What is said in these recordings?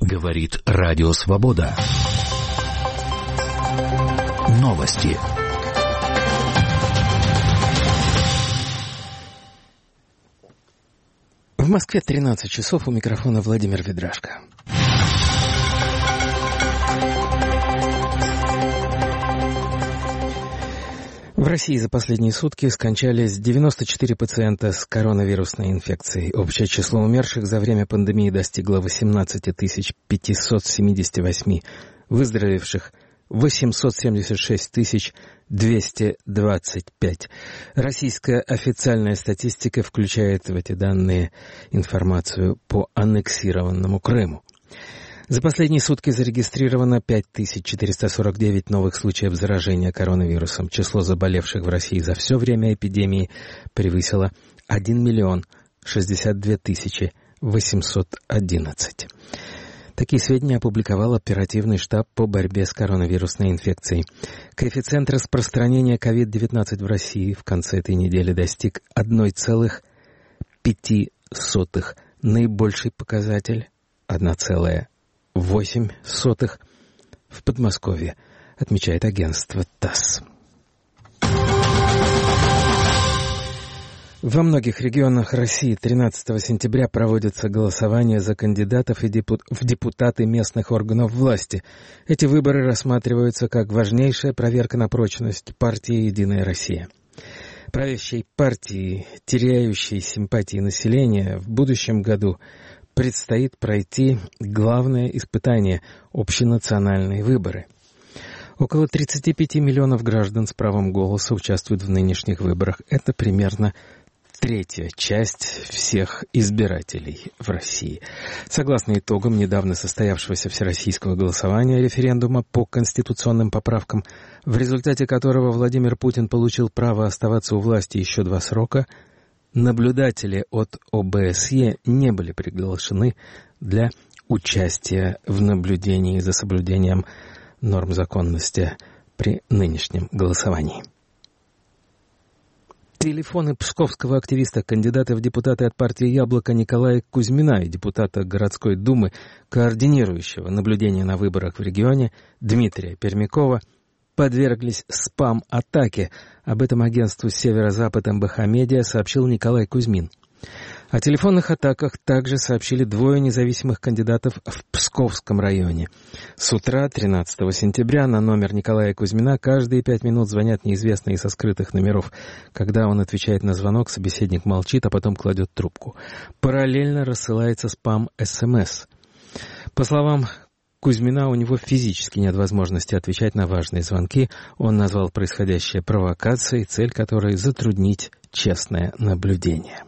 Говорит Радио Свобода. Новости. В Москве 13 часов, у микрофона Владимир Ведрашко. В России за последние сутки скончались 94 пациента с коронавирусной инфекцией. Общее число умерших за время пандемии достигло 18 578, выздоровевших 876 225. Российская официальная статистика включает в эти данные информацию по аннексированному Крыму. За последние сутки зарегистрировано 5449 новых случаев заражения коронавирусом. Число заболевших в России за все время эпидемии превысило 1 миллион 62 тысячи 811. Такие сведения опубликовал оперативный штаб по борьбе с коронавирусной инфекцией. Коэффициент распространения COVID-19 в России в конце этой недели достиг 1,5. Наибольший показатель — 1,8 в Подмосковье, отмечает агентство ТАСС. Во многих регионах России 13 сентября проводится голосование за кандидатов в депутаты местных органов власти. Эти выборы рассматриваются как важнейшая проверка на прочность партии «Единая Россия». Правящей партии, теряющей симпатии населения, в будущем году предстоит пройти главное испытание — общенациональные выборы. Около 35 миллионов граждан с правом голоса участвуют в нынешних выборах. Это примерно третья часть всех избирателей в России. Согласно итогам недавно состоявшегося всероссийского голосования референдума по конституционным поправкам, в результате которого Владимир Путин получил право оставаться у власти еще 2 срока, наблюдатели от ОБСЕ не были приглашены для участия в наблюдении за соблюдением норм законности при нынешнем голосовании. Телефоны псковского активиста, кандидата в депутаты от партии «Яблоко» Николая Кузьмина и депутата городской думы, координирующего наблюдение на выборах в регионе Дмитрия Пермякова, подверглись спам-атаке. Об этом агентству «Северо-Запад» МБХ Медиа сообщил Николай Кузьмин. О телефонных атаках также сообщили 2 независимых кандидатов в Псковском районе. С утра 13 сентября на номер Николая Кузьмина каждые 5 минут звонят неизвестные со скрытых номеров. Когда он отвечает на звонок, собеседник молчит, а потом кладет трубку. Параллельно рассылается спам-СМС. По словам Кузьмина, у него физически нет возможности отвечать на важные звонки. Он назвал происходящее провокацией, цель которой — затруднить честное наблюдение.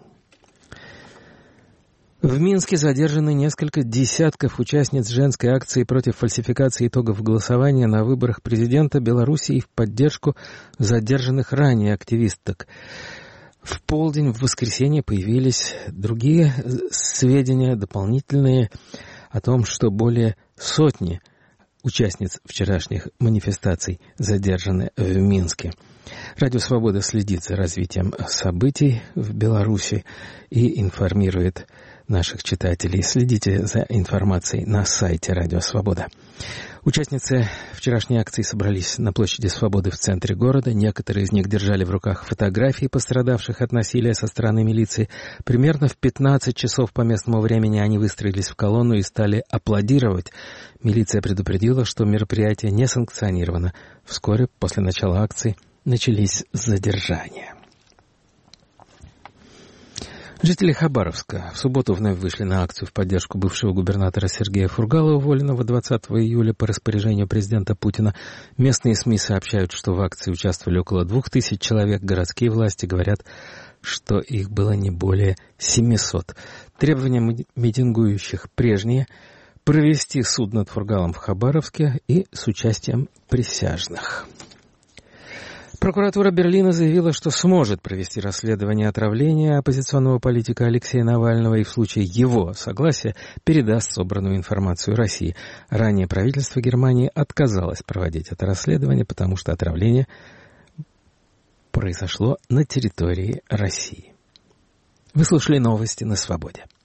В Минске задержаны несколько десятков участниц женской акции против фальсификации итогов голосования на выборах президента Белоруссии в поддержку задержанных ранее активисток. В полдень в воскресенье появились другие сведения, дополнительные, о том, что более сотни участниц вчерашних манифестаций задержаны в Минске. Радио «Свобода» следит за развитием событий в Беларуси и информирует наших читателей. Следите за информацией на сайте «Радио Свобода». Участницы вчерашней акции собрались на площади Свободы в центре города. Некоторые из них держали в руках фотографии пострадавших от насилия со стороны милиции. Примерно в 15 часов по местному времени они выстроились в колонну и стали аплодировать. Милиция предупредила, что мероприятие не санкционировано. Вскоре после начала акции начались задержания. Жители Хабаровска в субботу вновь вышли на акцию в поддержку бывшего губернатора Сергея Фургала, уволенного 20 июля по распоряжению президента Путина. Местные СМИ сообщают, что в акции участвовали около 2000 человек. Городские власти говорят, что их было не более 700. Требования митингующих прежние — провести суд над Фургалом в Хабаровске и с участием присяжных. Прокуратура Берлина заявила, что сможет провести расследование отравления оппозиционного политика Алексея Навального и в случае его согласия передаст собранную информацию России. Ранее правительство Германии отказалось проводить это расследование, потому что отравление произошло на территории России. Вы слушали новости на Свободе.